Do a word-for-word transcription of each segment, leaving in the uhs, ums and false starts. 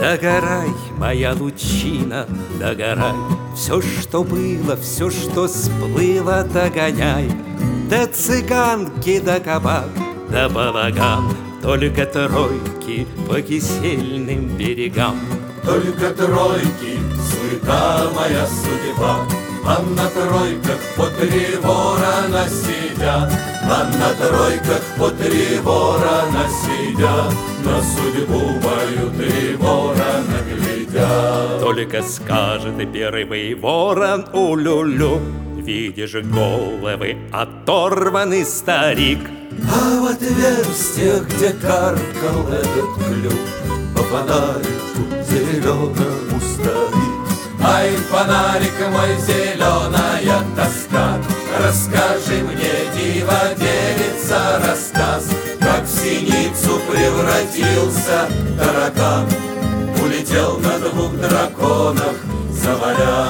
Догорай, моя лучина, догорай. Все, что было, все, что сплыло, догоняй. Да цыганки, да кабак, да балаган, только тройки по кисельным берегам. Только тройки, суета моя судьба, а на тройках по три ворона сидят, а на тройках по три ворона сидят, на судьбу мою три ворона глядят. Только скажет первый ворон улю-лю, видишь, головы оторванный старик. А в отверстие, где каркал этот клюв, по фонарику зеленому стоит. Ай, фонарик мой, зеленая тоска, расскажи мне, дива девица, рассказ, как в синицу превратился таракан, улетел на двух драконах, заваля.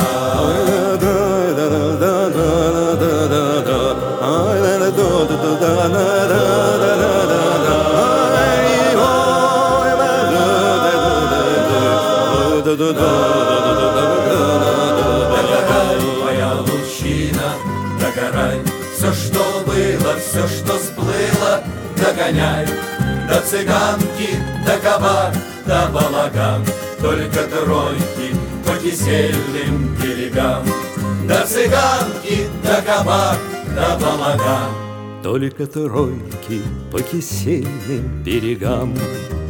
Догорай, моя лучина, догорай, все, что было, все, что сплыло, догоняй. До цыганки, до кабак, до балаган, только тройки по кисельным берегам. До цыганки, до кабак, до балаган, только тройки по кисельным берегам.